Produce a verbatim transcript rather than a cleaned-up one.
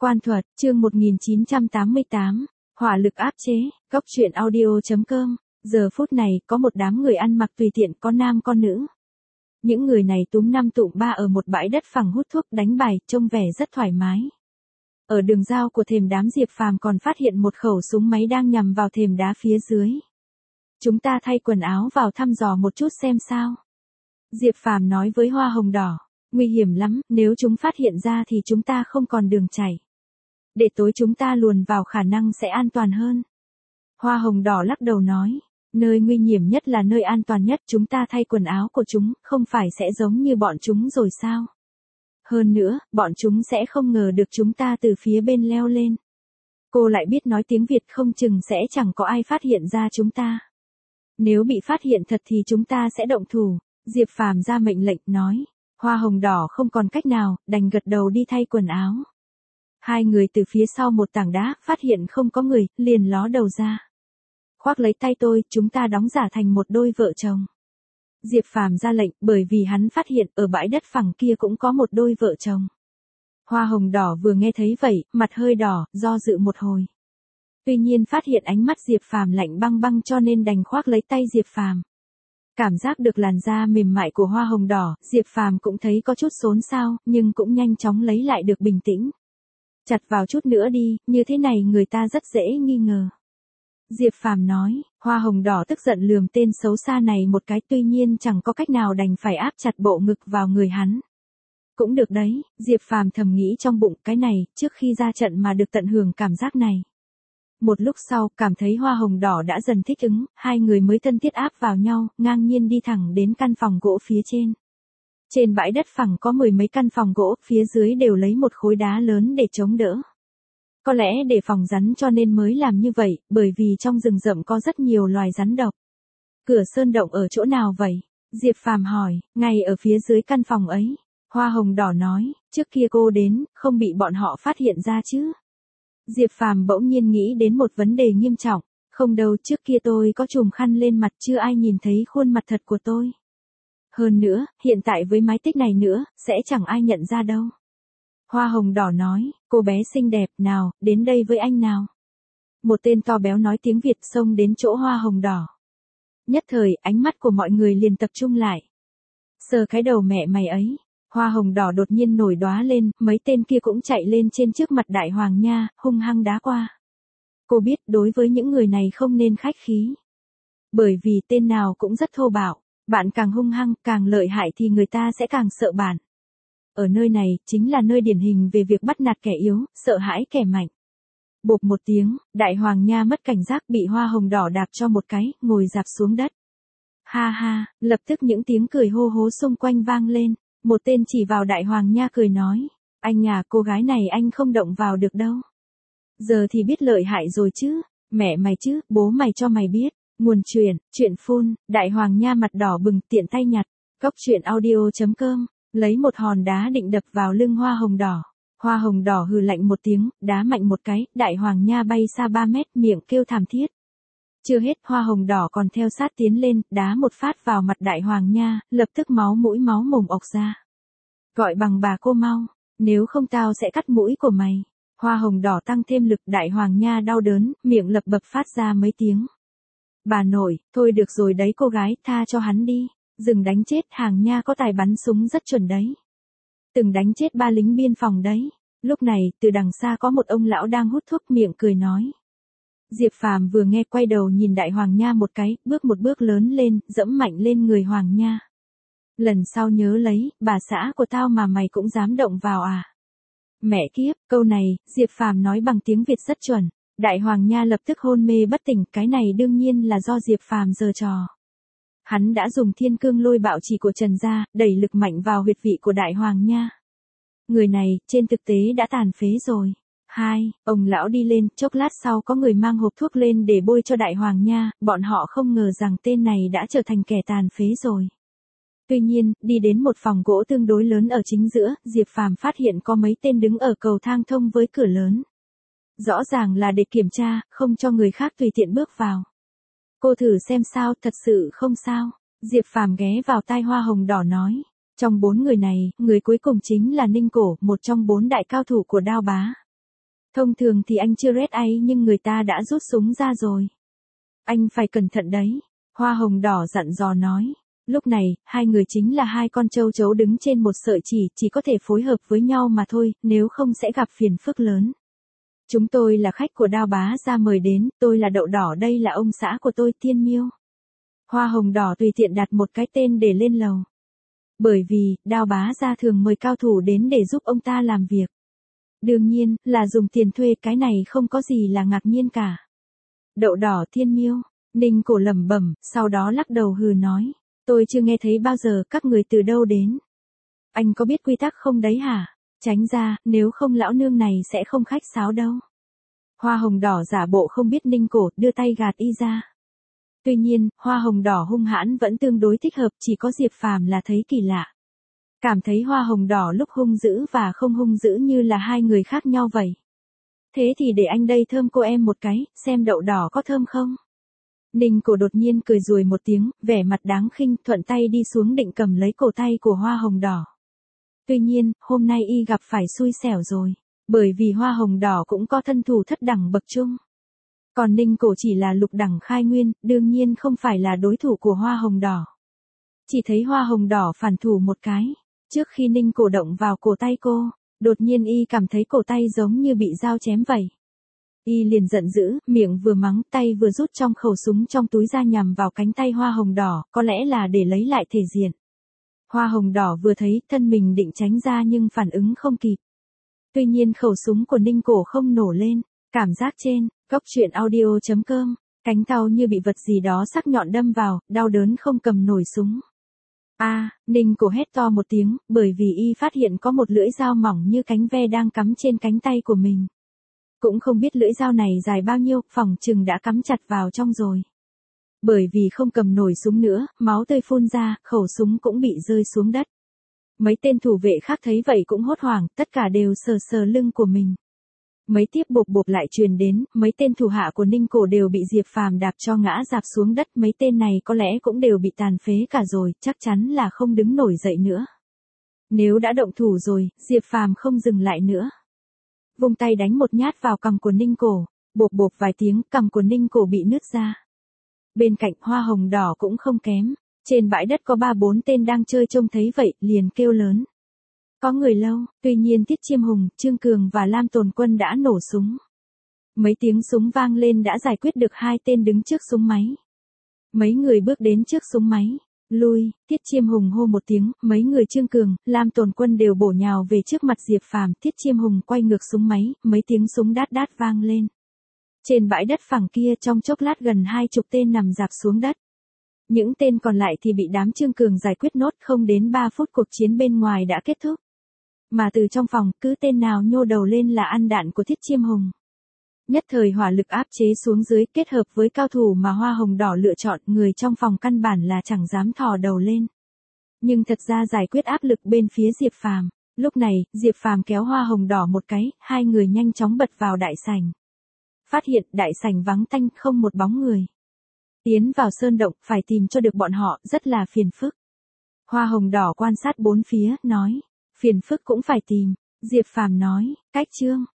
Quan thuật, chương một nghìn chín trăm tám mươi tám, hỏa lực áp chế, góc truyện audio chấm com. Giờ phút này, có một đám người ăn mặc tùy tiện, có nam có nữ. Những người này túm năm tụm ba ở một bãi đất phẳng hút thuốc đánh bài, trông vẻ rất thoải mái. Ở đường giao của thềm đám Diệp Phàm còn phát hiện một khẩu súng máy đang nhằm vào thềm đá phía dưới. Chúng ta thay quần áo vào thăm dò một chút xem sao. Diệp Phàm nói với Hoa Hồng Đỏ, nguy hiểm lắm, nếu chúng phát hiện ra thì chúng ta không còn đường chạy. Để tối chúng ta luồn vào khả năng sẽ an toàn hơn. Hoa Hồng Đỏ lắc đầu nói, nơi nguy hiểm nhất là nơi an toàn nhất, chúng ta thay quần áo của chúng, không phải sẽ giống như bọn chúng rồi sao? Hơn nữa, bọn chúng sẽ không ngờ được chúng ta từ phía bên leo lên. Cô lại biết nói tiếng Việt, không chừng sẽ chẳng có ai phát hiện ra chúng ta. Nếu bị phát hiện thật thì chúng ta sẽ động thủ. Diệp Phàm ra mệnh lệnh nói. Hoa Hồng Đỏ không còn cách nào, đành gật đầu đi thay quần áo. Hai người từ phía sau một tảng đá, phát hiện không có người, liền ló đầu ra. Khoác lấy tay tôi, chúng ta đóng giả thành một đôi vợ chồng. Diệp Phàm ra lệnh, bởi vì hắn phát hiện ở bãi đất phẳng kia cũng có một đôi vợ chồng. Hoa Hồng Đỏ vừa nghe thấy vậy, mặt hơi đỏ, do dự một hồi. Tuy nhiên phát hiện ánh mắt Diệp Phàm lạnh băng băng cho nên đành khoác lấy tay Diệp Phàm. Cảm giác được làn da mềm mại của Hoa Hồng Đỏ, Diệp Phàm cũng thấy có chút xốn xao, nhưng cũng nhanh chóng lấy lại được bình tĩnh. Chặt vào chút nữa đi, như thế này người ta rất dễ nghi ngờ. Diệp Phàm nói, Hoa Hồng Đỏ tức giận lườm tên xấu xa này một cái, tuy nhiên chẳng có cách nào đành phải áp chặt bộ ngực vào người hắn. Cũng được đấy, Diệp Phàm thầm nghĩ trong bụng, cái này, trước khi ra trận mà được tận hưởng cảm giác này. Một lúc sau, cảm thấy Hoa Hồng Đỏ đã dần thích ứng, hai người mới thân thiết áp vào nhau, ngang nhiên đi thẳng đến căn phòng gỗ phía trên. Trên bãi đất phẳng có mười mấy căn phòng gỗ, phía dưới đều lấy một khối đá lớn để chống đỡ. Có lẽ để phòng rắn cho nên mới làm như vậy, bởi vì trong rừng rậm có rất nhiều loài rắn độc. Cửa sơn động ở chỗ nào vậy? Diệp Phàm hỏi, ngay ở phía dưới căn phòng ấy. Hoa Hồng Đỏ nói, trước kia cô đến, không bị bọn họ phát hiện ra chứ? Diệp Phàm bỗng nhiên nghĩ đến một vấn đề nghiêm trọng, không đâu, trước kia tôi có chùm khăn lên mặt, chưa ai nhìn thấy khuôn mặt thật của tôi. Hơn nữa, hiện tại với mái tóc này nữa, sẽ chẳng ai nhận ra đâu. Hoa Hồng Đỏ nói, cô bé xinh đẹp, nào, đến đây với anh nào. Một tên to béo nói tiếng Việt xông đến chỗ Hoa Hồng Đỏ. Nhất thời, ánh mắt của mọi người liền tập trung lại. Sờ cái đầu mẹ mày ấy. Hoa Hồng Đỏ đột nhiên nổi đóa lên, mấy tên kia cũng chạy lên trên trước mặt Đại Hoàng Nha, hung hăng đá qua. Cô biết đối với những người này không nên khách khí. Bởi vì tên nào cũng rất thô bạo, bạn càng hung hăng, càng lợi hại thì người ta sẽ càng sợ bạn. Ở nơi này, chính là nơi điển hình về việc bắt nạt kẻ yếu, sợ hãi kẻ mạnh. Bộp một tiếng, Đại Hoàng Nha mất cảnh giác bị Hoa Hồng Đỏ đạp cho một cái, ngồi rạp xuống đất. Ha ha, lập tức những tiếng cười hô hố xung quanh vang lên. Một tên chỉ vào Đại Hoàng Nha cười nói, anh à, cô gái này anh không động vào được đâu. Giờ thì biết lợi hại rồi chứ, mẹ mày chứ, bố mày cho mày biết. Nguồn truyện, truyện phun, Đại Hoàng Nha mặt đỏ bừng tiện tay nhặt, góc truyện audio chấm com, lấy một hòn đá định đập vào lưng Hoa Hồng Đỏ. Hoa Hồng Đỏ hừ lạnh một tiếng, đá mạnh một cái, Đại Hoàng Nha bay xa ba mét, miệng kêu thảm thiết. Chưa hết, Hoa Hồng Đỏ còn theo sát tiến lên, đá một phát vào mặt Đại Hoàng Nha, lập tức máu mũi máu mồm ọc ra. Gọi bằng bà cô mau, nếu không tao sẽ cắt mũi của mày. Hoa Hồng Đỏ tăng thêm lực, Đại Hoàng Nha đau đớn, miệng lập bập phát ra mấy tiếng. Bà nội, thôi được rồi đấy cô gái, tha cho hắn đi, đừng đánh chết, Hàng Nha có tài bắn súng rất chuẩn đấy. Từng đánh chết ba lính biên phòng đấy. Lúc này, từ đằng xa có một ông lão đang hút thuốc, miệng cười nói. Diệp Phàm vừa nghe quay đầu nhìn Đại Hoàng Nha một cái, bước một bước lớn lên, dẫm mạnh lên người Hoàng Nha. Lần sau nhớ lấy, bà xã của tao mà mày cũng dám động vào à? Mẹ kiếp, câu này, Diệp Phàm nói bằng tiếng Việt rất chuẩn. Đại Hoàng Nha lập tức hôn mê bất tỉnh, cái này đương nhiên là do Diệp Phàm giở trò. Hắn đã dùng thiên cương lôi bạo chỉ của Trần gia, đẩy lực mạnh vào huyệt vị của Đại Hoàng Nha. Người này, trên thực tế đã tàn phế rồi. Hai, ông lão đi lên, chốc lát sau có người mang hộp thuốc lên để bôi cho Đại Hoàng Nha, bọn họ không ngờ rằng tên này đã trở thành kẻ tàn phế rồi. Tuy nhiên, đi đến một phòng gỗ tương đối lớn ở chính giữa, Diệp Phàm phát hiện có mấy tên đứng ở cầu thang thông với cửa lớn. Rõ ràng là để kiểm tra, không cho người khác tùy tiện bước vào. Cô thử xem sao, thật sự không sao. Diệp Phàm ghé vào tai Hoa Hồng Đỏ nói. Trong bốn người này, người cuối cùng chính là Ninh Cổ, một trong bốn đại cao thủ của Đao Bá. Thông thường thì anh chưa rét ai nhưng người ta đã rút súng ra rồi. Anh phải cẩn thận đấy. Hoa hồng đỏ dặn dò nói. Lúc này, hai người chính là hai con châu chấu đứng trên một sợi chỉ, chỉ có thể phối hợp với nhau mà thôi, nếu không sẽ gặp phiền phức lớn. Chúng tôi là khách của Đao bá gia mời đến, tôi là Đậu đỏ, đây là ông xã của tôi Thiên Miêu. Hoa hồng đỏ tùy tiện đặt một cái tên để lên lầu. Bởi vì, Đao bá gia thường mời cao thủ đến để giúp ông ta làm việc. Đương nhiên, là dùng tiền thuê, cái này không có gì là ngạc nhiên cả. Đậu đỏ Thiên Miêu, Ninh Cổ lẩm bẩm, sau đó lắc đầu hừ nói. Tôi chưa nghe thấy bao giờ, các người từ đâu đến. Anh có biết quy tắc không đấy hả? Tránh ra, nếu không lão nương này sẽ không khách sáo đâu. Hoa hồng đỏ giả bộ không biết Ninh Cổ, đưa tay gạt y ra. Tuy nhiên, hoa hồng đỏ hung hãn vẫn tương đối thích hợp, chỉ có Diệp Phàm là thấy kỳ lạ. Cảm thấy hoa hồng đỏ lúc hung dữ và không hung dữ như là hai người khác nhau vậy. Thế thì để anh đây thơm cô em một cái, xem đậu đỏ có thơm không? Ninh Cổ đột nhiên cười rùi một tiếng, vẻ mặt đáng khinh, thuận tay đi xuống định cầm lấy cổ tay của hoa hồng đỏ. Tuy nhiên, hôm nay y gặp phải xui xẻo rồi, bởi vì hoa hồng đỏ cũng có thân thủ thất đẳng bậc trung. Còn Ninh Cổ chỉ là lục đẳng khai nguyên, đương nhiên không phải là đối thủ của hoa hồng đỏ. Chỉ thấy hoa hồng đỏ phản thủ một cái, trước khi Ninh Cổ động vào cổ tay cô, đột nhiên y cảm thấy cổ tay giống như bị dao chém vậy. Y liền giận dữ, miệng vừa mắng, tay vừa rút trong khẩu súng trong túi ra nhằm vào cánh tay hoa hồng đỏ, có lẽ là để lấy lại thể diện. Hoa hồng đỏ vừa thấy, thân mình định tránh ra nhưng phản ứng không kịp. Tuy nhiên khẩu súng của Ninh Cổ không nổ lên, cảm giác trên, góc truyện audio chấm com, cánh tay như bị vật gì đó sắc nhọn đâm vào, đau đớn không cầm nổi súng. A, à, Ninh Cổ hét to một tiếng, bởi vì y phát hiện có một lưỡi dao mỏng như cánh ve đang cắm trên cánh tay của mình. Cũng không biết lưỡi dao này dài bao nhiêu, phỏng chừng đã cắm chặt vào trong rồi. Bởi vì không cầm nổi súng nữa, máu tươi phun ra, khẩu súng cũng bị rơi xuống đất. Mấy tên thủ vệ khác thấy vậy cũng hốt hoảng, tất cả đều sờ sờ lưng của mình. Mấy tiếp bộp bộp lại truyền đến, mấy tên thủ hạ của Ninh Cổ đều bị Diệp Phàm đạp cho ngã rạp xuống đất, mấy tên này có lẽ cũng đều bị tàn phế cả rồi, chắc chắn là không đứng nổi dậy nữa. Nếu đã động thủ rồi, Diệp Phàm không dừng lại nữa. Vung tay đánh một nhát vào cằm của Ninh Cổ, bộp bộp vài tiếng, cằm của Ninh Cổ bị nứt ra. Bên cạnh hoa hồng đỏ cũng không kém, trên bãi đất có ba bốn tên đang chơi trông thấy vậy, liền kêu lớn. Có người lâu, tuy nhiên Tiết Chiêm Hùng, Trương Cường và Lam Tồn Quân đã nổ súng. Mấy tiếng súng vang lên đã giải quyết được hai tên đứng trước súng máy. Mấy người bước đến trước súng máy, lui, Tiết Chiêm Hùng hô một tiếng, mấy người Trương Cường, Lam Tồn Quân đều bổ nhào về trước mặt Diệp Phàm, Tiết Chiêm Hùng quay ngược súng máy, mấy tiếng súng đát đát vang lên. Trên bãi đất phẳng kia trong chốc lát gần hai chục tên nằm rạp xuống đất. Những tên còn lại thì bị đám Trương Cường giải quyết nốt, không đến ba phút cuộc chiến bên ngoài đã kết thúc. Mà từ trong phòng, cứ tên nào nhô đầu lên là ăn đạn của Thiết Chiêm Hùng. Nhất thời hỏa lực áp chế xuống dưới, kết hợp với cao thủ mà hoa hồng đỏ lựa chọn, người trong phòng căn bản là chẳng dám thò đầu lên. Nhưng thật ra giải quyết áp lực bên phía Diệp Phàm. Lúc này, Diệp Phàm kéo hoa hồng đỏ một cái, hai người nhanh chóng bật vào đại sảnh. Phát hiện đại sảnh vắng tanh, không một bóng người. Tiến vào sơn động, phải tìm cho được bọn họ, rất là phiền phức. Hoa hồng đỏ quan sát bốn phía, nói, phiền phức cũng phải tìm. Diệp Phàm nói, cách chương,